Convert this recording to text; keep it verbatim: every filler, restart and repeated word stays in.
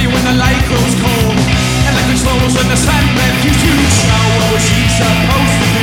happy when the light grows cold, and the controls when the sun refuse to show what was she supposed to do.